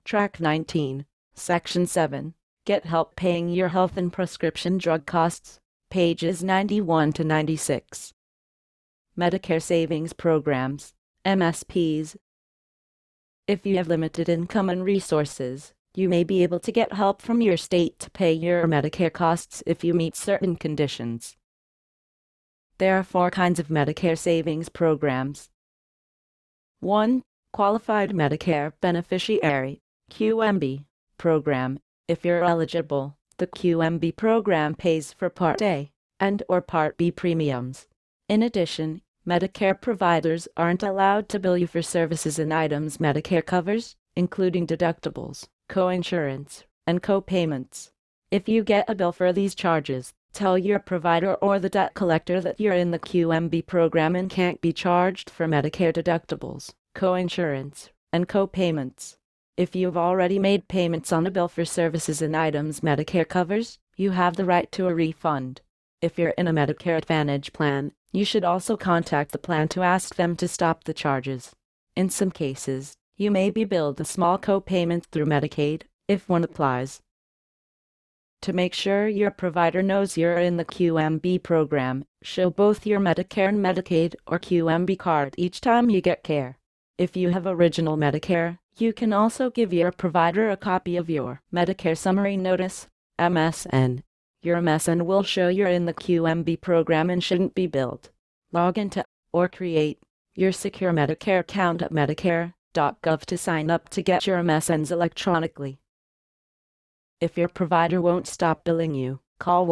Track 19, Section 7. Get help paying your health and prescription drug costs. Pages 91 to 96. Medicare Savings Programs, MSPs. If you have limited income and resources, you may be able to get help from your state to pay your Medicare costs if you meet certain conditions. There are 4 kinds of Medicare Savings Programs. 1. Qualified Medicare Beneficiary, QMB, Program. If you're eligible, the QMB program pays for Part A and/or Part B premiums. In addition, Medicare providers aren't allowed to bill you for services and items Medicare covers, including deductibles, coinsurance, and co-payments. If you get a bill for these charges, tell your provider or the debt collector that you're in the QMB program and can't be charged for Medicare deductibles, coinsurance, and co-payments. If you've already made payments on a bill for services and items Medicare covers, you have the right to a refund. If you're in a Medicare Advantage plan, you should also contact the plan to ask them to stop the charges. In some cases, you may be billed a small co-payment through Medicaid, if one applies. To make sure your provider knows you're in the QMB program, show both your Medicare and Medicaid or QMB card each time you get care. If you have Original Medicare, you can also give your provider a copy of your Medicare Summary Notice, MSN. Your MSN will show you're in the QMB program and shouldn't be billed. Log into or create your secure Medicare account at medicare.gov to sign up to get your MSNs electronically. If your provider won't stop billing you, call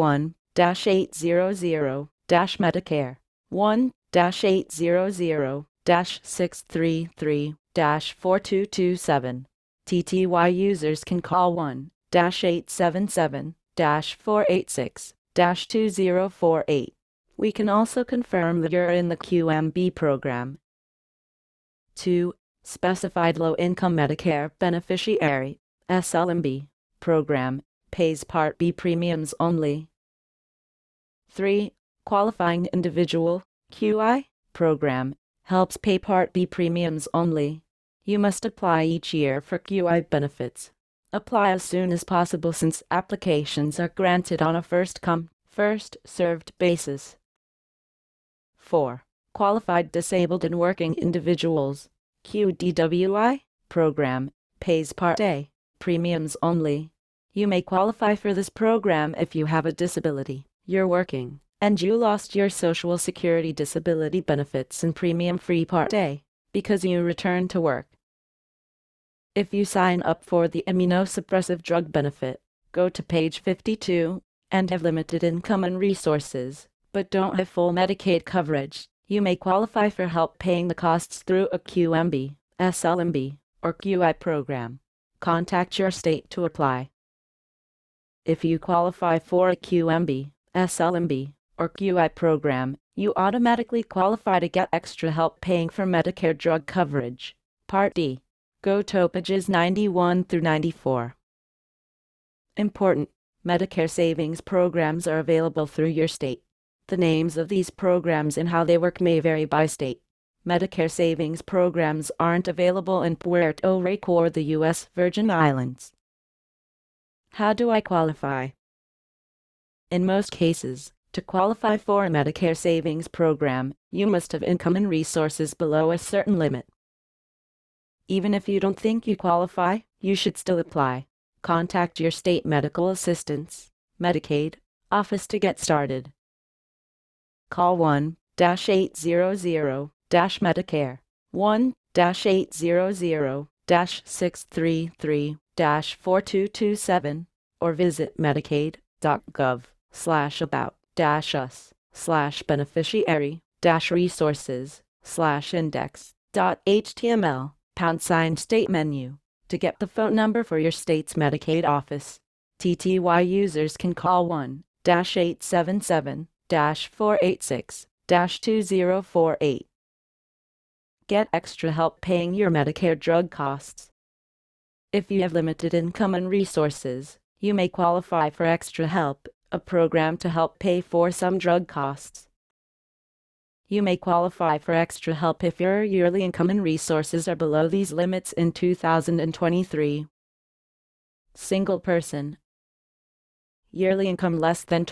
1-800-Medicare, 1-800-633-4227. TTY users can call 1-877-486-2048. We can also confirm that you're in the QMB program. 2. Specified Low-Income Medicare Beneficiary, SLMB, Program, pays Part B premiums only. 3. Qualifying Individual, QI, Program, helps pay Part B premiums only. You must apply each year for QI benefits. Apply as soon as possible since applications are granted on a first-come, first-served basis. 4. Qualified Disabled and Working Individuals, QDWI, Program, pays Part A, premiums only. You may qualify for this program if you have a disability, you're working, and you lost your Social Security disability benefits and premium-free Part A because you returned to work. If you sign up for the immunosuppressive drug benefit, go to page 52, and have limited income and resources, but don't have full Medicaid coverage, you may qualify for help paying the costs through a QMB, SLMB, or QI program. Contact your state to apply. If you qualify for a QMB, SLMB, or QI program, you automatically qualify to get extra help paying for Medicare drug coverage. Part D. Go to pages 91 through 94. Important: Medicare savings programs are available through your state. The names of these programs and how they work may vary by state. Medicare savings programs aren't available in Puerto Rico or the U.S. Virgin Islands. How do I qualify? In most cases, to qualify for a Medicare savings program, you must have income and resources below a certain limit. Even if you don't think you qualify, you should still apply. Contact your state medical assistance, Medicaid, office to get started. Call 1-800-Medicare, 1-800-633-4227, or visit medicaid.gov/about-us/beneficiary-resources/index.html #state menu to get the phone number for your state's Medicaid office. TTY users can call 1-877-486-2048. Get extra help paying your Medicare drug costs. If you have limited income and resources, you may qualify for Extra Help, a program to help pay for some drug costs. You may qualify for Extra Help if your yearly income and resources are below these limits in 2023. Single person. Yearly income less than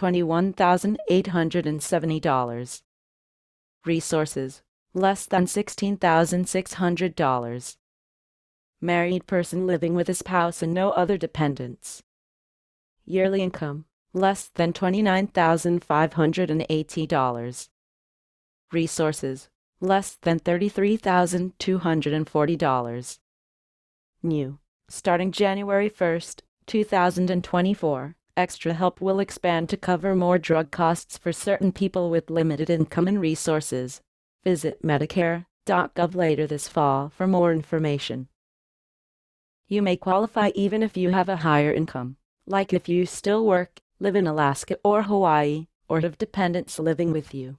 $21,870. Resources less than $16,600. Married person living with a spouse and no other dependents. Yearly income less than $29,580. Resources less than $33,240. New. Starting January 1st, 2024, Extra Help will expand to cover more drug costs for certain people with limited income and resources. Visit Medicare.gov later this fall for more information. You may qualify even if you have a higher income, like if you still work, live in Alaska or Hawaii, or have dependents living with you.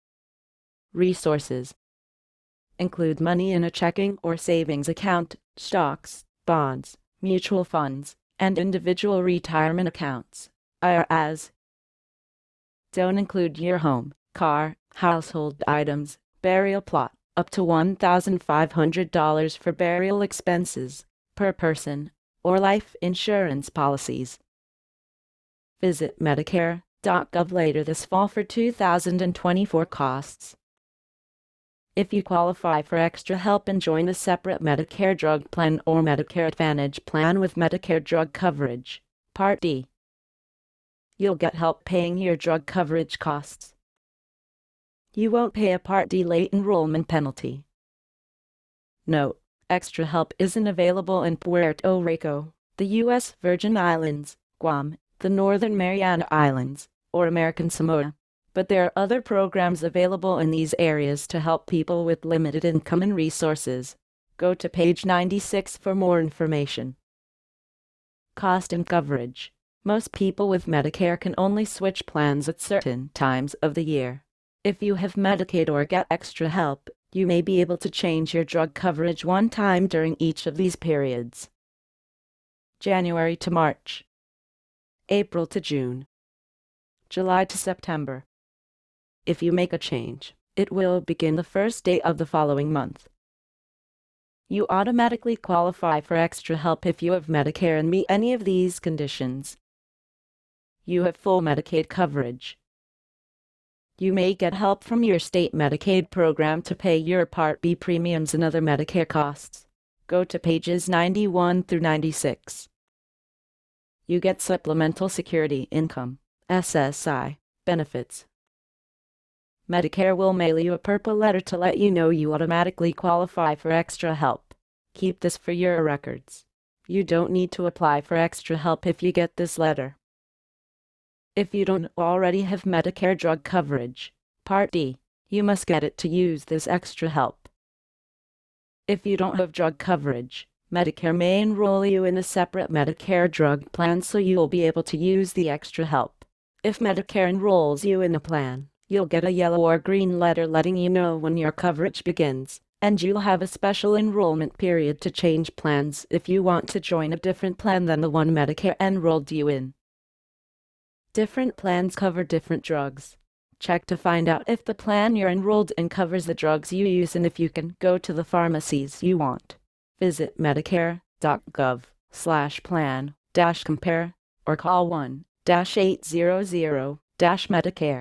Resources include money in a checking or savings account, stocks, bonds, mutual funds, and individual retirement accounts, IRAs. Don't include your home, car, household items, burial plot, up to $1,500 for burial expenses per person, or life insurance policies. Visit Medicare.gov later this fall for 2024 costs. If you qualify for Extra Help and join a separate Medicare drug plan or Medicare Advantage plan with Medicare drug coverage, Part D, you'll get help paying your drug coverage costs. You won't pay a Part D late enrollment penalty. Note: Extra Help isn't available in Puerto Rico, the U.S. Virgin Islands, Guam, the Northern Mariana Islands, or American Samoa. But there are other programs available in these areas to help people with limited income and resources. Go to page 96 for more information. Cost and coverage. Most people with Medicare can only switch plans at certain times of the year. If you have Medicaid or get Extra Help, you may be able to change your drug coverage one time during each of these periods. January to March. April to June. July to September. If you make a change, it will begin the first day of the following month. You automatically qualify for Extra Help if you have Medicare and meet any of these conditions. You have full Medicaid coverage. You may get help from your state Medicaid program to pay your Part B premiums and other Medicare costs. Go to pages 91 through 96. You get Supplemental Security Income, SSI, benefits. Medicare will mail you a purple letter to let you know you automatically qualify for Extra Help. Keep this for your records. You don't need to apply for Extra Help if you get this letter. If you don't already have Medicare drug coverage, Part D, you must get it to use this Extra Help. If you don't have drug coverage, Medicare may enroll you in a separate Medicare drug plan so you'll be able to use the Extra Help. If Medicare enrolls you in a plan, you'll get a yellow or green letter letting you know when your coverage begins, and you'll have a special enrollment period to change plans if you want to join a different plan than the one Medicare enrolled you in. Different plans cover different drugs. Check to find out if the plan you're enrolled in covers the drugs you use and if you can go to the pharmacies you want. Visit medicare.gov/plan-compare or call 1-800-Medicare.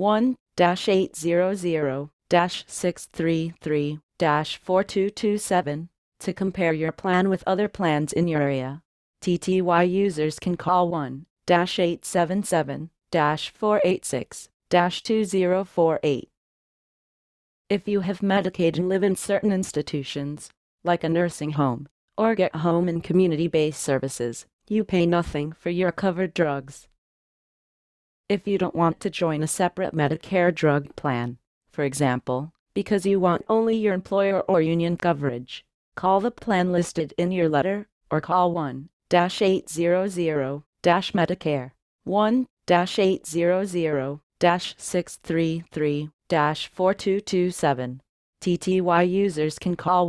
1-800-633-4227 to compare your plan with other plans in your area. TTY users can call 1-877-486-2048. If you have Medicaid and live in certain institutions, like a nursing home, or get home and community-based services, you pay nothing for your covered drugs. If you don't want to join a separate Medicare drug plan, for example, because you want only your employer or union coverage, call the plan listed in your letter or call 1-800-Medicare, 1-800-633-4227. TTY users can call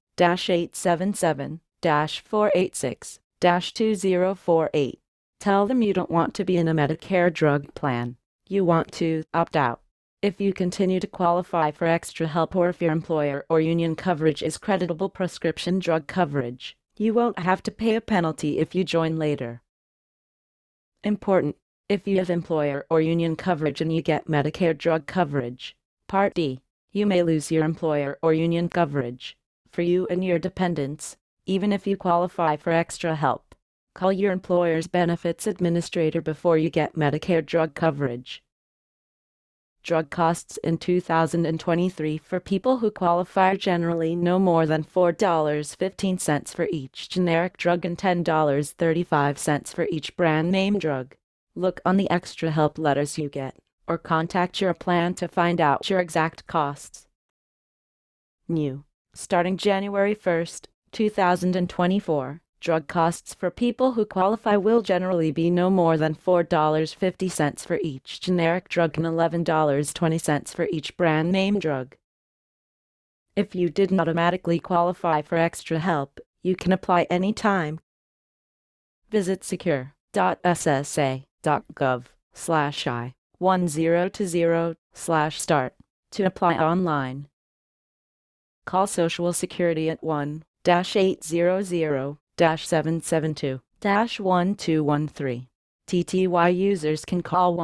1-877-486-2048. Tell them you don't want to be in a Medicare drug plan. You want to opt out. If you continue to qualify for Extra Help or if your employer or union coverage is creditable prescription drug coverage, You won't have to pay a penalty if you join later. Important: if you have employer or union coverage and you get Medicare drug coverage, Part D, you may lose your employer or union coverage for you and your dependents, even if you qualify for extra help. Call your employer's benefits administrator before you get Medicare drug coverage. Drug costs in 2023 for people who qualify are generally no more than $4.15 for each generic drug and $10.35 for each brand name drug. Look on the extra help letters you get, or contact your plan to find out your exact costs. New. Starting January 1st, 2024, drug costs for people who qualify will generally be no more than $4.50 for each generic drug and $11.20 for each brand name drug. If you didn't automatically qualify for extra help, you can apply anytime. Visit secure.ssa.gov/I1020/start to apply online. Call Social Security at 1-800-772-1213. TTY users can call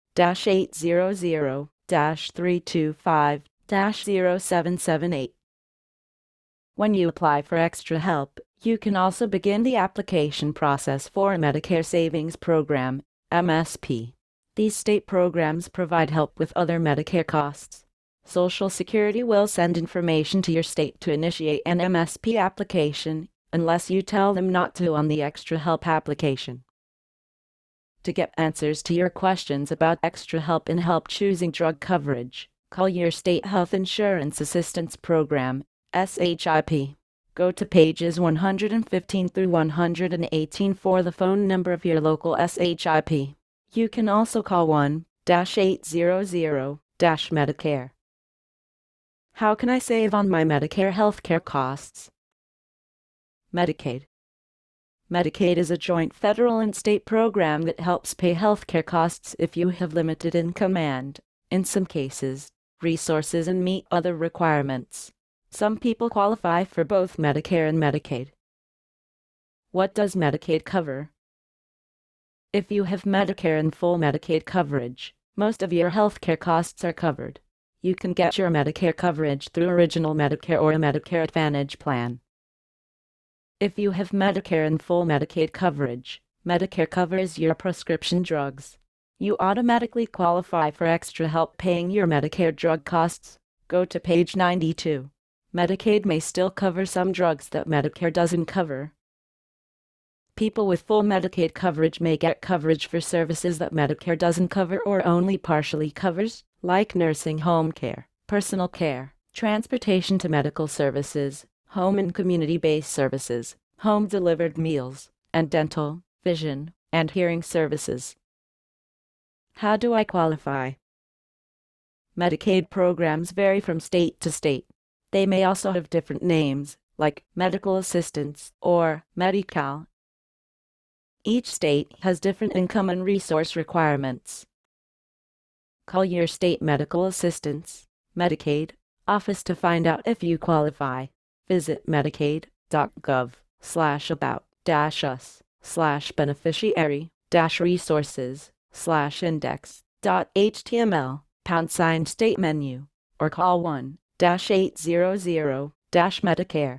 1-800-325-0778. When you apply for extra help, you can also begin the application process for a Medicare Savings Program, MSP. These state programs provide help with other Medicare costs. Social Security will send information to your state to initiate an MSP application, unless you tell them not to on the extra help application. To get answers to your questions about extra help and help choosing drug coverage, call your State Health Insurance Assistance Program, SHIP. Go to pages 115 through 118 for the phone number of your local SHIP. You can also call 1-800-Medicare. How can I save on my Medicare healthcare costs? Medicaid. Medicaid is a joint federal and state program that helps pay healthcare costs if you have limited income and, in some cases, resources and meet other requirements. Some people qualify for both Medicare and Medicaid. What does Medicaid cover? If you have Medicare and full Medicaid coverage, most of your healthcare costs are covered. You can get your Medicare coverage through Original Medicare or a Medicare Advantage plan. If you have Medicare and full Medicaid coverage, Medicare covers your prescription drugs. You automatically qualify for extra help paying your Medicare drug costs. Go to page 92. Medicaid may still cover some drugs that Medicare doesn't cover. People with full Medicaid coverage may get coverage for services that Medicare doesn't cover or only partially covers, like nursing home care, personal care, transportation to medical services, home and community-based services, home-delivered meals, and dental, vision, and hearing services. How do I qualify? Medicaid programs vary from state to state. They may also have different names, like medical assistance or Medi-Cal. Each state has different income and resource requirements. Call your state medical assistance, Medicaid, office to find out if you qualify. Visit medicaid.gov/about-us/beneficiary-resources/index.html #state menu, or call 1-800-Medicare,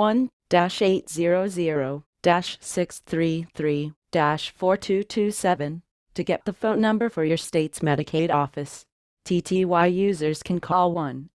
1-800-633-4227 to get the phone number for your state's Medicaid office. TTY users can call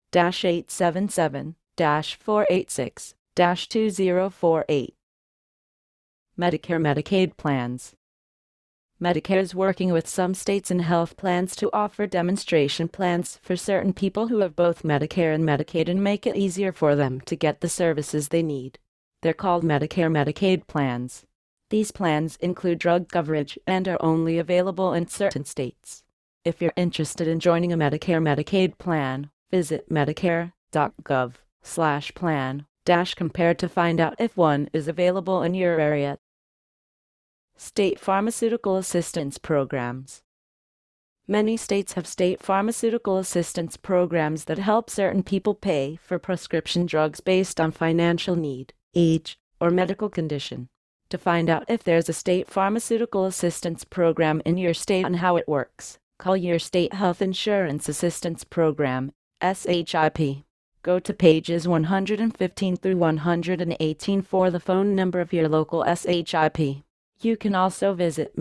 1-877-486-2048. Medicare Medicaid plans. Medicare is working with some states and health plans to offer demonstration plans for certain people who have both Medicare and Medicaid and make it easier for them to get the services they need. They're called Medicare Medicaid plans. These plans include drug coverage and are only available in certain states. If you're interested in joining a Medicare Medicaid plan, visit medicare.gov/plan-compare to find out if one is available in your area. State pharmaceutical assistance programs. Many states have state pharmaceutical assistance programs that help certain people pay for prescription drugs based on financial need, age, or medical condition. To find out if there's a state pharmaceutical assistance program in your state and how it works, call your state health insurance assistance program, SHIP. Go to pages 115 through 118 for the phone number of your local SHIP. You can also visit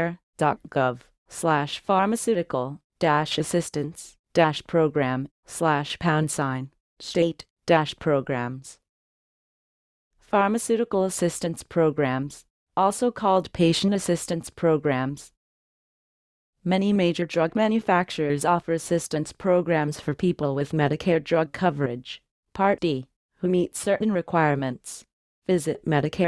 medicare.gov/pharmaceutical-assistance-program/state-programs. Pharmaceutical assistance programs, also called patient assistance programs. Many major drug manufacturers offer assistance programs for people with Medicare drug coverage, Part D, who meet certain requirements. Visit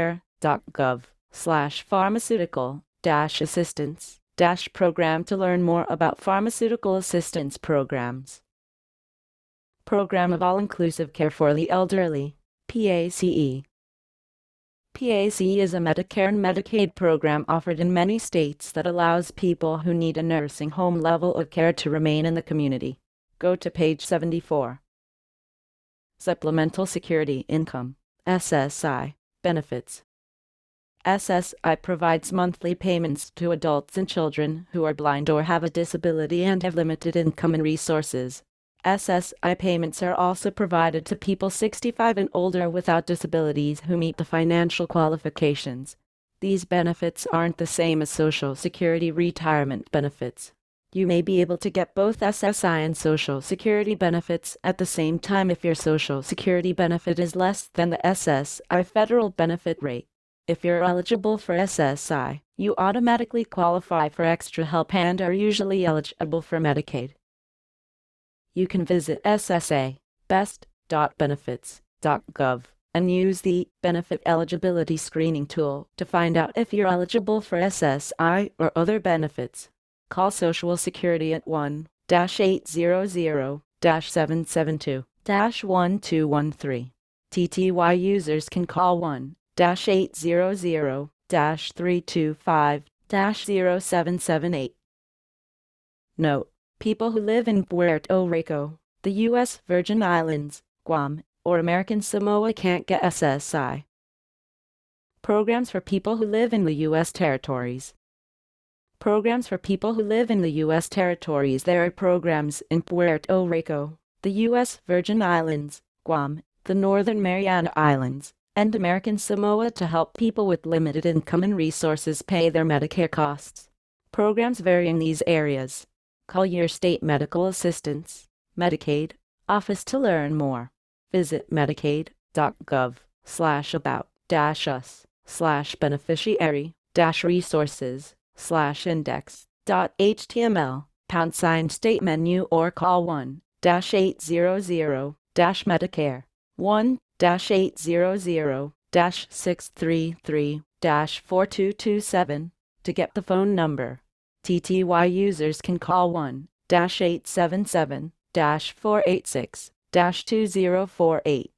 medicare.gov/pharmaceutical-assistance-program to learn more about pharmaceutical assistance programs. Program of All-Inclusive Care for the Elderly, PACE. PACE is a Medicare and Medicaid program offered in many states that allows people who need a nursing home level of care to remain in the community. Go to page 74. Supplemental Security Income, SSI, benefits. SSI provides monthly payments to adults and children who are blind or have a disability and have limited income and resources. SSI payments are also provided to people 65 and older without disabilities who meet the financial qualifications. These benefits aren't the same as Social Security retirement benefits. You may be able to get both SSI and Social Security benefits at the same time if your Social Security benefit is less than the SSI federal benefit rate. If you're eligible for SSI, you automatically qualify for extra help and are usually eligible for Medicaid. You can visit ssa.best.benefits.gov and use the Benefit Eligibility Screening tool to find out if you're eligible for SSI or other benefits. Call Social Security at 1-800-772-1213. TTY users can call 1-800-325-0778. Note: people who live in Puerto Rico, the U.S. Virgin Islands, Guam, or American Samoa can't get SSI. Programs for people who live in the U.S. territories. Programs for people who live in the U.S. territories. There are programs in Puerto Rico, the U.S. Virgin Islands, Guam, the Northern Mariana Islands, and American Samoa to help people with limited income and resources pay their Medicare costs. Programs vary in these areas. Call your state medical assistance, Medicaid, office to learn more. Visit medicaid.gov/about-us/beneficiary-resources/index.html #state menu or call 1-800-Medicare 1-800-633-4227 to get the phone number. TTY users can call 1-877-486-2048